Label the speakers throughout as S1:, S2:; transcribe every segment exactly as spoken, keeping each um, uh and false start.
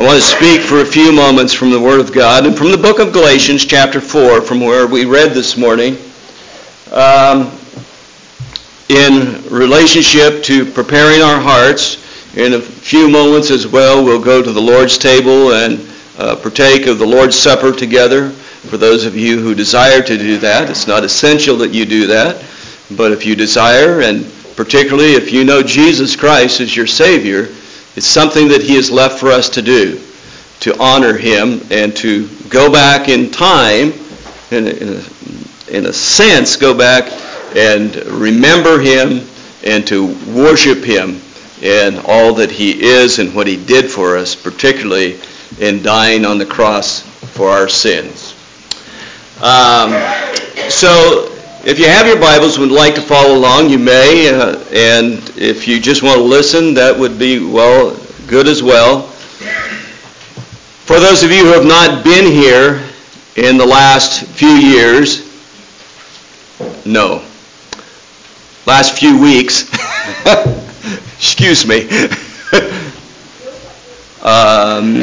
S1: want to speak for a few moments from the Word of God and from the book of Galatians chapter four, from where we read this morning, um, in relationship to preparing our hearts. In a few moments as well, we'll go to the Lord's table and uh, partake of the Lord's Supper together. For those of you who desire to do that, it's not essential that you do that, but if you desire, and particularly if you know Jesus Christ as your Savior, it's something that He has left for us to do, to honor Him and to go back in time, in a, in a, in a sense, go back and remember Him and to worship Him in all that He is and what He did for us, particularly in dying on the cross for our sins. Um, so if you have your Bibles and would like to follow along, you may, uh, and if you just want to listen, that would be, well, good as well. For those of you who have not been here in the last few years, no, last few weeks, excuse me, um,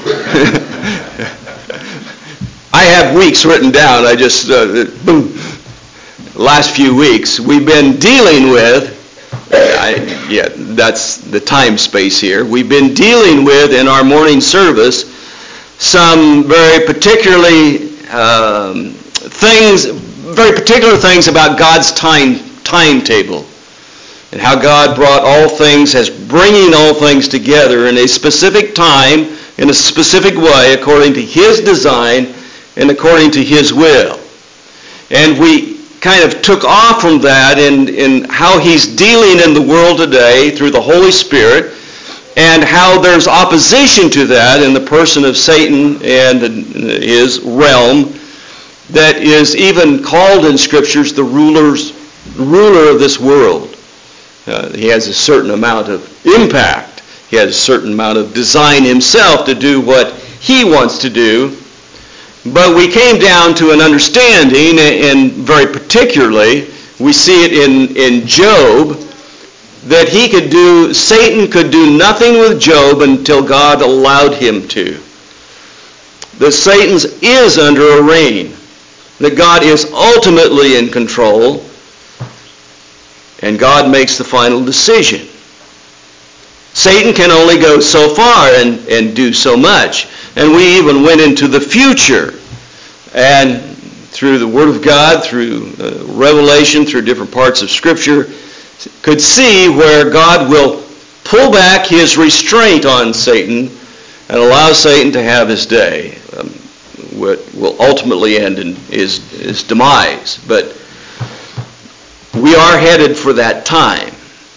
S1: I have weeks written down, I just, uh, boom. Last few weeks, we've been dealing with, I, yeah, that's the time space here. We've been dealing with in our morning service some very particularly um, things, very particular things about God's time timetable and how God brought all things, as bringing all things together in a specific time, in a specific way, according to His design and according to His will. And we kind of took off from that in, in how He's dealing in the world today through the Holy Spirit, and how there's opposition to that in the person of Satan and his realm that is even called in Scriptures the rulers, ruler of this world. Uh, he has a certain amount of impact. He has a certain amount of design himself to do what he wants to do. But we came down to an understanding, and very particularly, we see it in, in Job, that he could do, Satan could do nothing with Job until God allowed him to. That Satan is under a reign, that God is ultimately in control, and God makes the final decision. Satan can only go so far and, and do so much. And we even went into the future, and through the Word of God, through uh, Revelation, through different parts of Scripture, could see where God will pull back His restraint on Satan and allow Satan to have his day. Um, what will ultimately end in his, his demise. But we are headed for that time.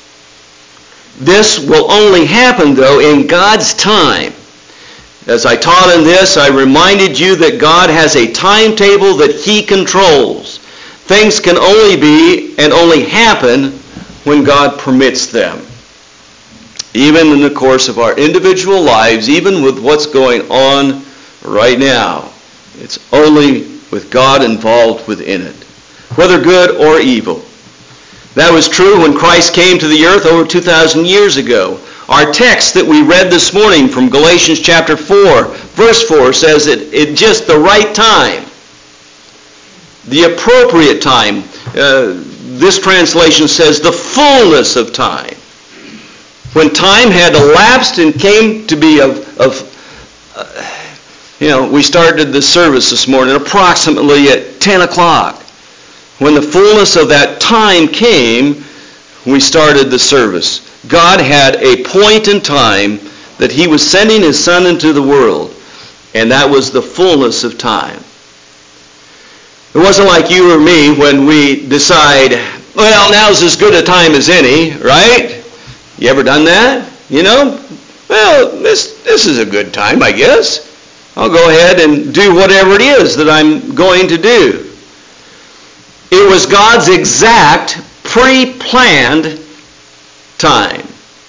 S1: This will only happen, though, in God's time. As I taught in this, I reminded you that God has a timetable that He controls. Things can only be and only happen when God permits them. Even in the course of our individual lives, even with what's going on right now, it's only with God involved within it, whether good or evil. That was true when Christ came to the earth over two thousand years ago. Our text that we read this morning from Galatians chapter four, verse four, says that at just the right time, the appropriate time, uh, this translation says the fullness of time, when time had elapsed and came to be of, of uh, you know, we started the service this morning approximately at ten o'clock. When the fullness of that time came, we started the service. God had a point in time that He was sending His Son into the world, and that was the fullness of time. It wasn't like you or me when we decide, well, now's as good a time as any, right? You ever done that? You know? Well, this this is a good time, I guess. I'll go ahead and do whatever it is that I'm going to do. It was God's exact, pre-planned time.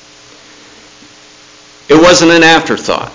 S1: It wasn't an afterthought.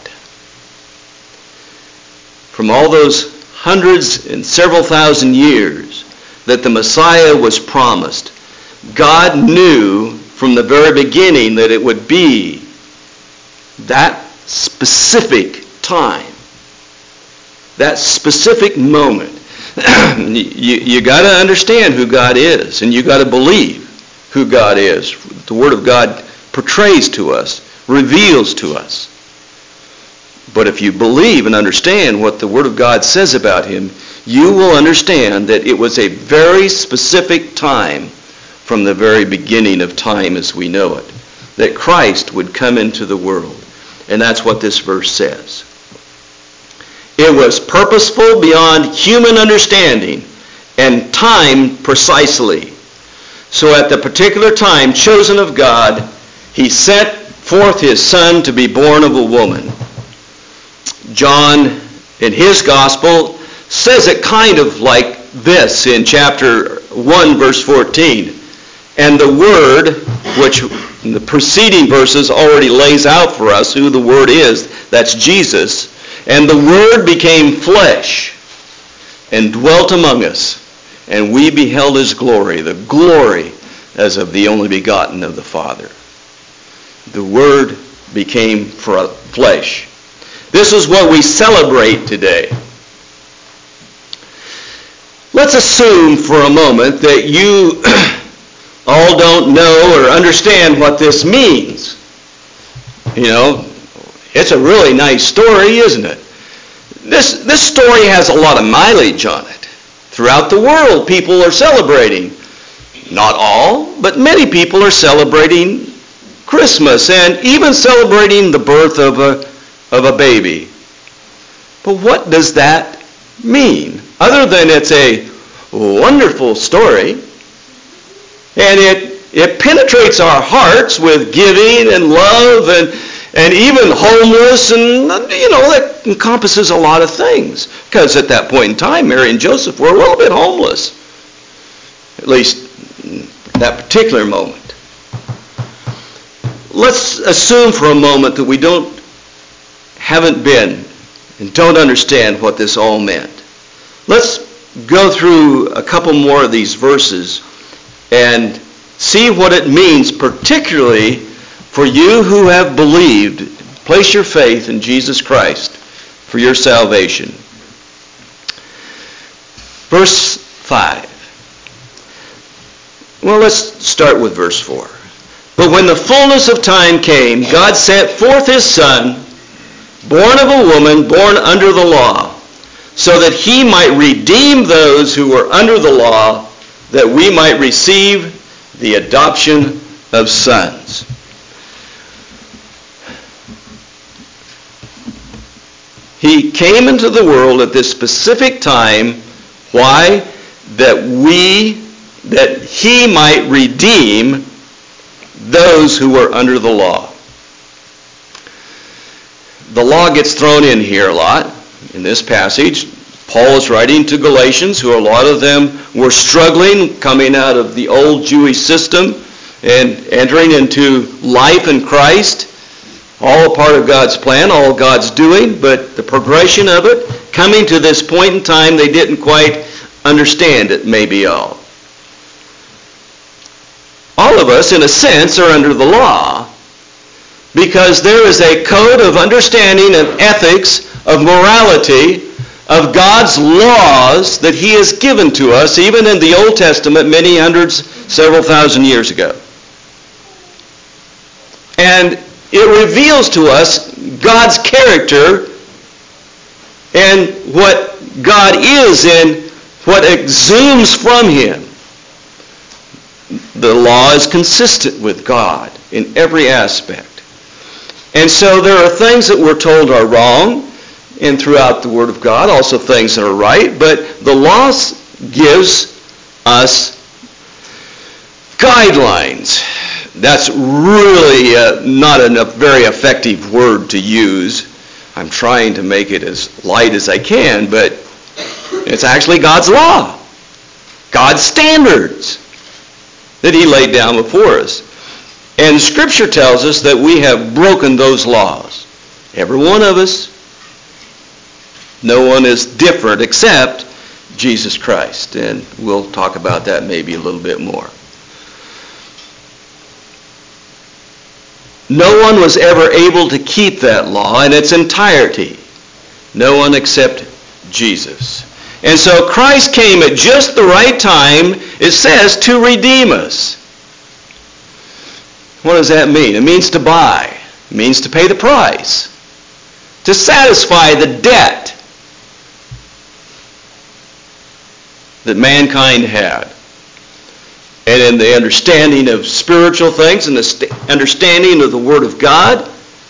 S1: From all those hundreds and several thousand years that the Messiah was promised, God knew from the very beginning that it would be that specific specific time, that specific moment. you you got to understand who God is, and you got to believe who God is. The Word of God portrays to us, reveals to us. But if you believe and understand what the Word of God says about him, you will understand that it was a very specific time from the very beginning of time as we know it, that Christ would come into the world. And that's what this verse says. It was purposeful beyond human understanding and timed precisely. So at the particular time chosen of God, he sent forth his Son to be born of a woman. John, in his gospel, says it kind of like this in chapter one, verse fourteen. And the Word, which in the preceding verses already lays out for us who the Word is, that's Jesus. And the Word became flesh and dwelt among us, and we beheld his glory, the glory as of the only begotten of the Father. The Word became flesh. This is what we celebrate today. Let's assume for a moment that you all don't know or understand what this means. You know, it's a really nice story, isn't it? This, this story has a lot of mileage on it. Throughout the world, people are celebrating. Not all, but many people are celebrating Christmas and even celebrating the birth of a, of a baby. But what does that mean? Other than it's a wonderful story, and it, it penetrates our hearts with giving and love and And even homeless, and, you know, that encompasses a lot of things. Because at that point in time, Mary and Joseph were a little bit homeless. At least that particular moment. Let's assume for a moment that we don't, haven't been, and don't understand what this all meant. Let's go through a couple more of these verses and see what it means, particularly for you who have believed. Place your faith in Jesus Christ for your salvation. Verse five. Well, let's start with verse four. But when the fullness of time came, God sent forth his Son, born of a woman, born under the law, so that he might redeem those who were under the law, that we might receive the adoption of sons. He came into the world at this specific time. Why? That we, that he might redeem those who were under the law. The law gets thrown in here a lot in this passage. Paul is writing to Galatians, who a lot of them were struggling, coming out of the old Jewish system and entering into life in Christ. All a part of God's plan, all God's doing, but the progression of it, coming to this point in time, they didn't quite understand it, maybe all. All of us, in a sense, are under the law because there is a code of understanding and ethics, of morality, of God's laws that he has given to us, even in the Old Testament, many hundreds, several thousand years ago. And it reveals to us God's character and what God is and what exudes from him. The law is consistent with God in every aspect. And so there are things that we're told are wrong, and throughout the Word of God, also things that are right, but the law gives us guidelines. That's really uh, not a very effective word to use. I'm trying to make it as light as I can, but it's actually God's law, God's standards that he laid down before us. And Scripture tells us that we have broken those laws. Every one of us. No one is different except Jesus Christ. And we'll talk about that maybe a little bit more. No one was ever able to keep that law in its entirety. No one except Jesus. And so Christ came at just the right time, it says, to redeem us. What does that mean? It means to buy. It means to pay the price. To satisfy the debt that mankind had. And in the understanding of spiritual things and the understanding of the Word of God,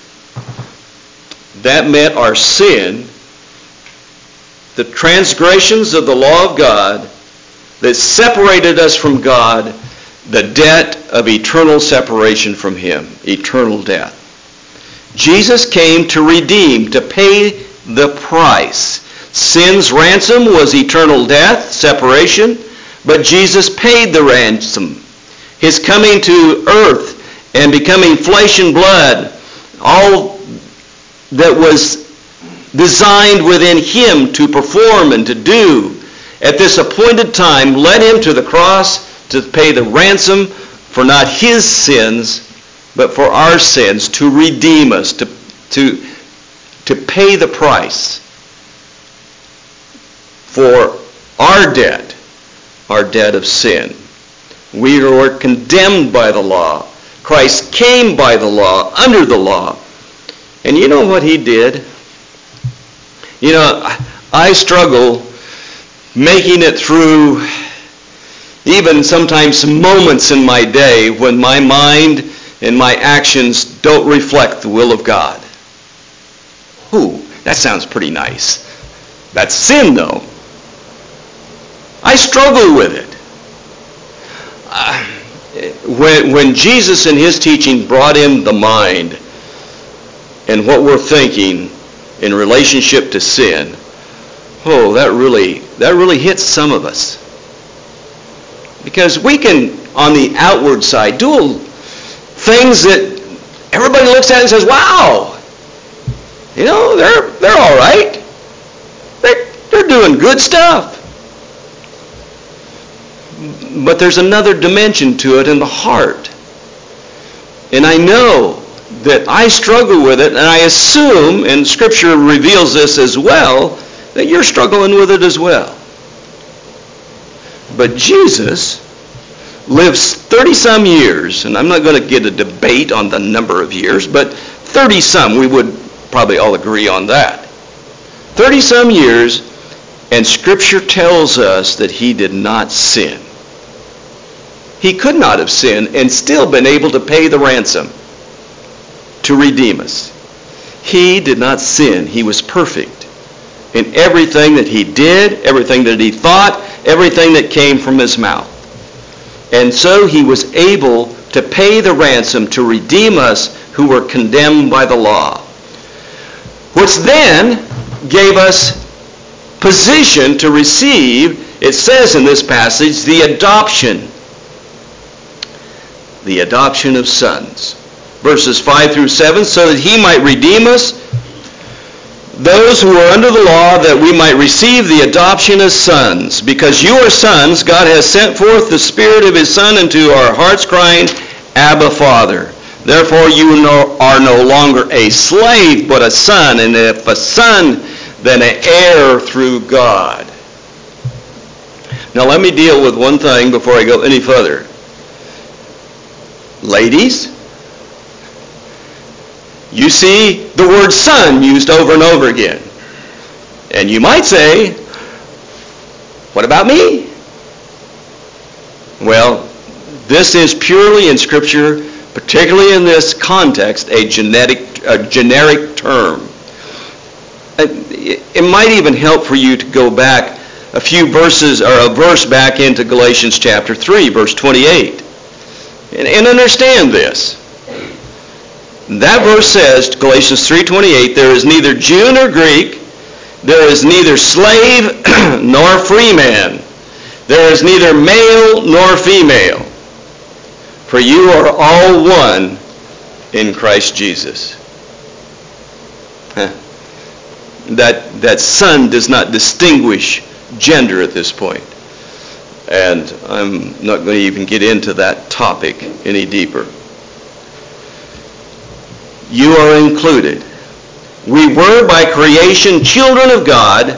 S1: that meant our sin, the transgressions of the law of God that separated us from God, the debt of eternal separation from Him, eternal death. Jesus came to redeem, to pay the price. Sin's ransom was eternal death, separation, but Jesus paid the ransom. His coming to earth and becoming flesh and blood, all that was designed within Him to perform and to do at this appointed time, led Him to the cross to pay the ransom for not His sins, but for our sins, to redeem us, to, to, to pay the price for our debt, our debt of sin. We were condemned by the law. Christ came by the law, under the law. And you know what He did? You know, I struggle making it through even sometimes moments in my day when my mind and my actions don't reflect the will of God. Ooh, that sounds pretty nice. That's sin, though. I struggle with it. Uh, when, when Jesus in His teaching brought in the mind and what we're thinking in relationship to sin, oh, that really, that really hits some of us. Because we can, on the outward side, do things that everybody looks at and says, wow, you know, they're they're all right. They're, they're doing good stuff. But there's another dimension to it in the heart. And I know that I struggle with it, and I assume, and Scripture reveals this as well, that you're struggling with it as well. But Jesus lives thirty-some years, and I'm not going to get a debate on the number of years, but thirty-some, we would probably all agree on that. thirty-some years, and Scripture tells us that He did not sin. He could not have sinned and still been able to pay the ransom to redeem us. He did not sin. He was perfect in everything that He did, everything that He thought, everything that came from His mouth. And so He was able to pay the ransom to redeem us who were condemned by the law, which then gave us position to receive, it says in this passage, the adoption. The adoption of sons. Verses five through seven, so that He might redeem us, those who are under the law, that we might receive the adoption as sons. Because you are sons, God has sent forth the Spirit of His Son into our hearts, crying, Abba, Father. Therefore you are no longer a slave, but a son, and if a son, then an heir through God. Now let me deal with one thing before I go any further. Ladies, you see the word son used over and over again. And you might say, what about me? Well, this is purely in Scripture, particularly in this context, a genetic, a generic term. It might even help for you to go back a few verses, or a verse back into Galatians chapter three, verse twenty-eight. And, and understand this. That verse says, Galatians three twenty-eight, there is neither Jew nor Greek, there is neither slave nor free man, there is neither male nor female, for you are all one in Christ Jesus. Huh. That, that son does not distinguish gender at this point. And I'm not going to even get into that topic any deeper. you are included. We were by creation children of God,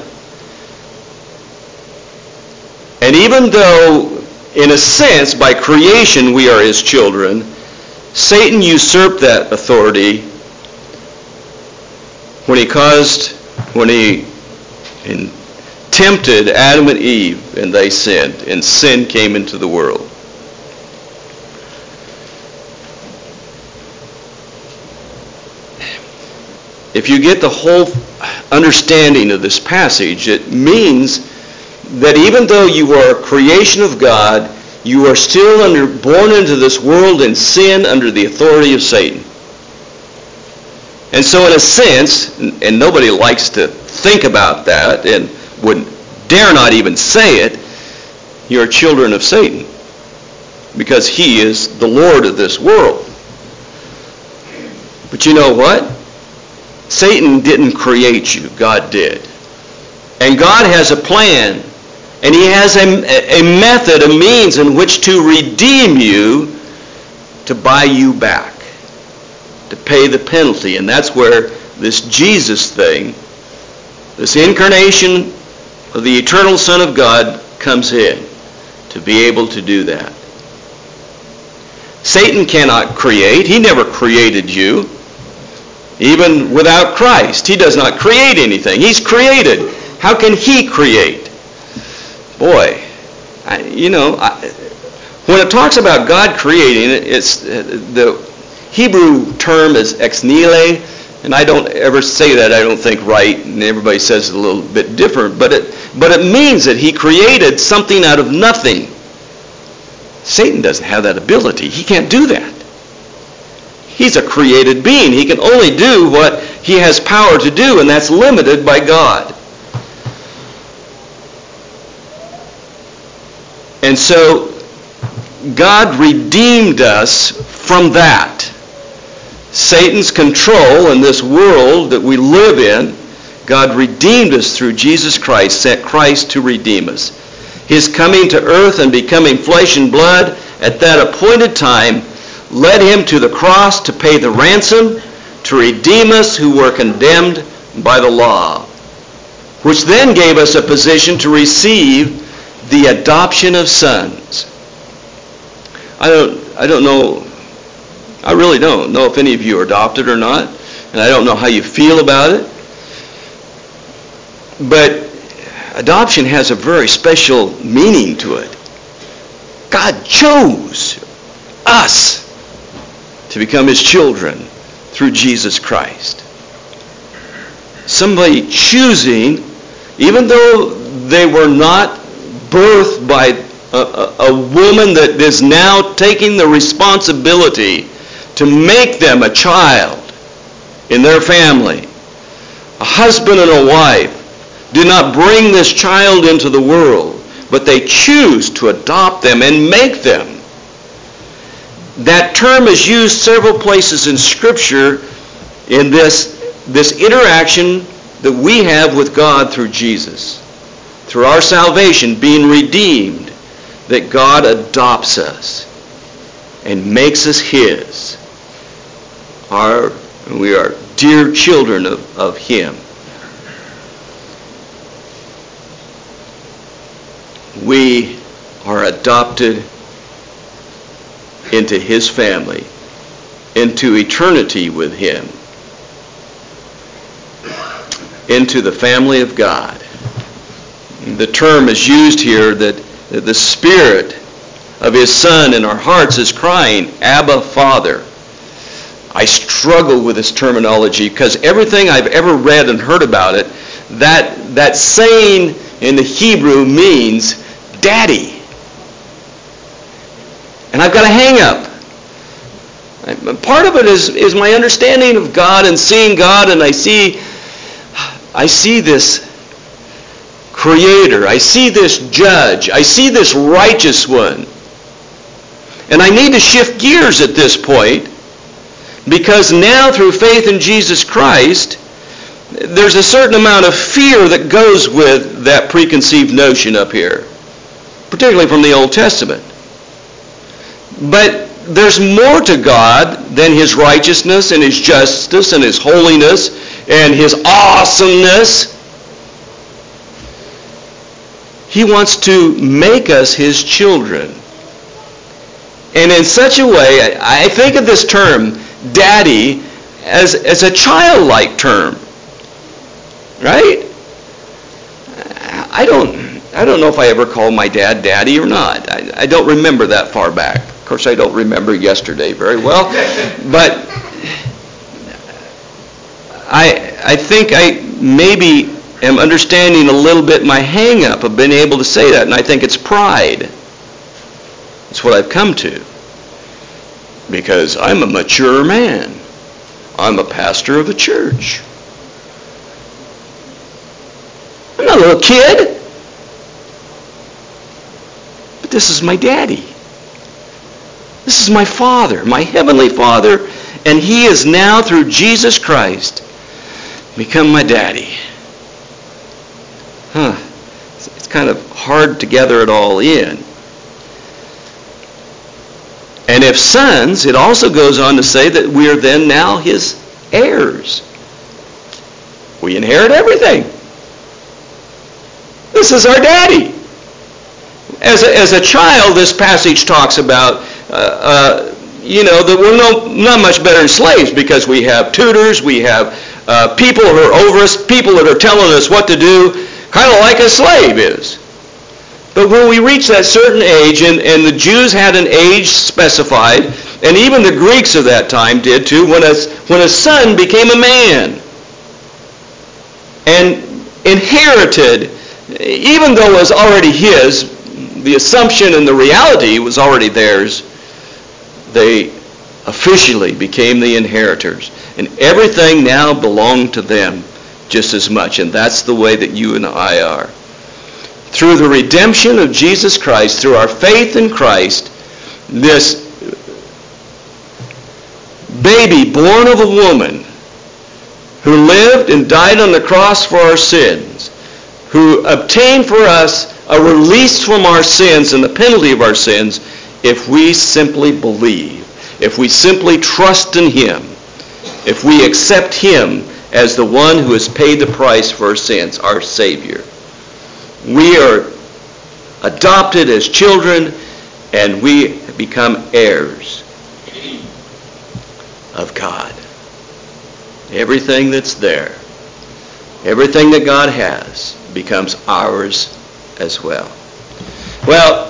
S1: and even though, in a sense, by creation we are his children, Satan usurped that authority when he caused, when he in, tempted Adam and Eve, and they sinned, and sin came into the world. If you get the whole understanding of this passage, it means that even though you are a creation of God, you are still under, born into this world in sin under the authority of Satan. And so in a sense, and nobody likes to think about that and would dare not even say it, you're children of Satan because he is the Lord of this world. But you know what? Satan didn't create you. God did. And God has a plan. And he has a, a method, a means in which to redeem you, to buy you back, to pay the penalty. And that's where this Jesus thing, this incarnation of the eternal Son of God comes in, to be able to do that. Satan cannot create. He never created you. Even without Christ, he does not create anything. He's created. How can he create? Boy, I, you know, I, when it talks about God creating, it's the Hebrew term is ex nihilo, and I don't ever say that, I don't think, right, and everybody says it a little bit different, but it, but it means that he created something out of nothing. Satan doesn't have that ability. He can't do that. He's a created being. He can only do what he has power to do, and that's limited by God. And so God redeemed us from that. Satan's control in this world that we live in, God redeemed us through Jesus Christ, sent Christ to redeem us. His coming to earth and becoming flesh and blood at that appointed time led him to the cross to pay the ransom, to redeem us who were condemned by the law, which then gave us a position to receive the adoption of sons. I don't, I don't know, I really don't know if any of you are adopted or not, and I don't know how you feel about it, but adoption has a very special meaning to it. God chose us to become his children through Jesus Christ. Somebody choosing, even though they were not birthed by a, a, a woman that is now taking the responsibility to make them a child in their family. A husband and a wife do not bring this child into the world, but they choose to adopt them and make them. That term is used several places in Scripture in this, this interaction that we have with God through Jesus. Through our salvation, being redeemed, that God adopts us and makes us his. Our, we are dear children of, of him. We are adopted into his family, into eternity with him, into the family of God. The term is used here that the Spirit of his Son in our hearts is crying, Abba, Father. I struggle with this terminology because everything I've ever read and heard about it, that, that saying in the Hebrew means Daddy. And I've got a hang up. Part of it is, is my understanding of God and seeing God, and I see I see this Creator. I see this Judge. I see this righteous one. And I need to shift gears at this point, because now through faith in Jesus Christ, there's a certain amount of fear that goes with that preconceived notion up here, particularly from the Old Testament. But there's more to God than his righteousness and his justice and his holiness and his awesomeness. He wants to make us his children. And in such a way, I think of this term, daddy, as, as a childlike term. Right? I don't I don't know if I ever called my dad daddy or not. I, I don't remember that far back. Of course, I don't remember yesterday very well. But I I think I maybe am understanding a little bit my hang-up of being able to say that, and I think it's pride. It's what I've come to. Because I'm a mature man. I'm a pastor of a church. I'm not a little kid. But this is my daddy. This is my Father, my Heavenly Father, and he is now, through Jesus Christ, become my daddy. Huh. It's kind of hard to gather it all in. And if sons, it also goes on to say that we are then now his heirs. We inherit everything. This is our daddy. As a, as a child, this passage talks about, uh, uh, you know, that we're no, not much better than slaves because we have tutors, we have uh, people who are over us, people that are telling us what to do, kind of like a slave is. But when we reach that certain age, and, and the Jews had an age specified, and even the Greeks of that time did too, when a, when a son became a man and inherited, even though it was already his, the assumption and the reality was already theirs, they officially became the inheritors. And everything now belonged to them just as much. And that's the way that you and I are. Through the redemption of Jesus Christ, through our faith in Christ, this baby born of a woman who lived and died on the cross for our sins, who obtained for us a release from our sins and the penalty of our sins, if we simply believe, if we simply trust in him, if we accept him as the one who has paid the price for our sins, our Savior. We are adopted as children, and we become heirs of God. Everything that's there, everything that God has, becomes ours as well. Well,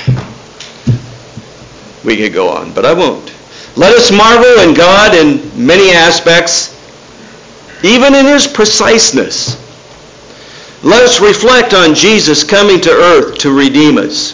S1: we could go on, but I won't. Let us marvel in God in many aspects, even in his preciseness. Let us reflect on Jesus coming to earth to redeem us.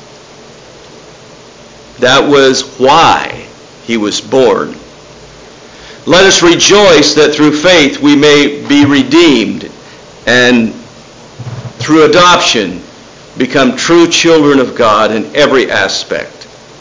S1: That was why he was born. Let us rejoice that through faith we may be redeemed and through adoption become true children of God in every aspect.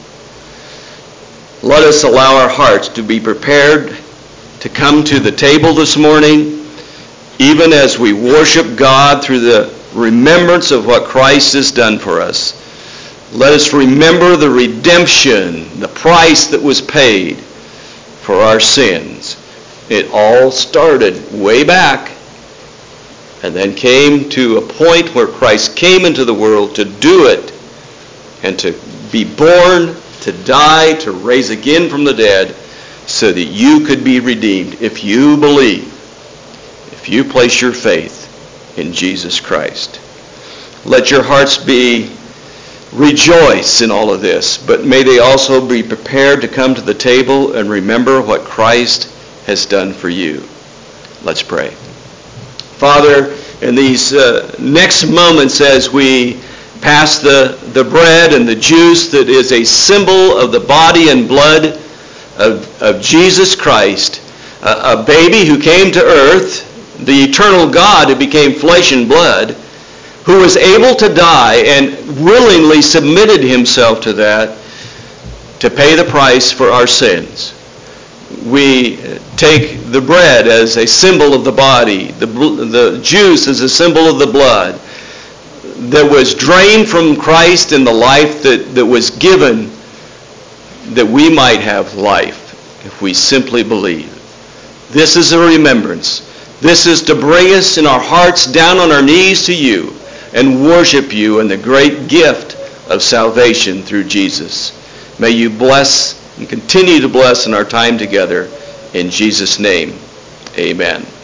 S1: Let us allow our hearts to be prepared to come to the table this morning, even as we worship God through the remembrance of what Christ has done for us. Let us remember the redemption, the price that was paid for our sins. It all started way back and then came to a point where Christ came into the world to do it and to be born, to die, to raise again from the dead so that you could be redeemed if you believe, if you place your faith in Jesus Christ. Let your hearts be rejoice in all of this, but may they also be prepared to come to the table and remember what Christ has done for you. Let's pray. Father, in these uh, next moments as we pass the, the bread and the juice that is a symbol of the body and blood of, of Jesus Christ, a, a baby who came to earth, the eternal God who became flesh and blood, who was able to die and willingly submitted himself to that to pay the price for our sins. We take the bread as a symbol of the body, the, the juice as a symbol of the blood that was drained from Christ in the life that, that was given that we might have life if we simply believe. This is a remembrance. This is to bring us in our hearts down on our knees to you and worship you in the great gift of salvation through Jesus. May you bless and continue to bless in our time together. In Jesus' name, amen.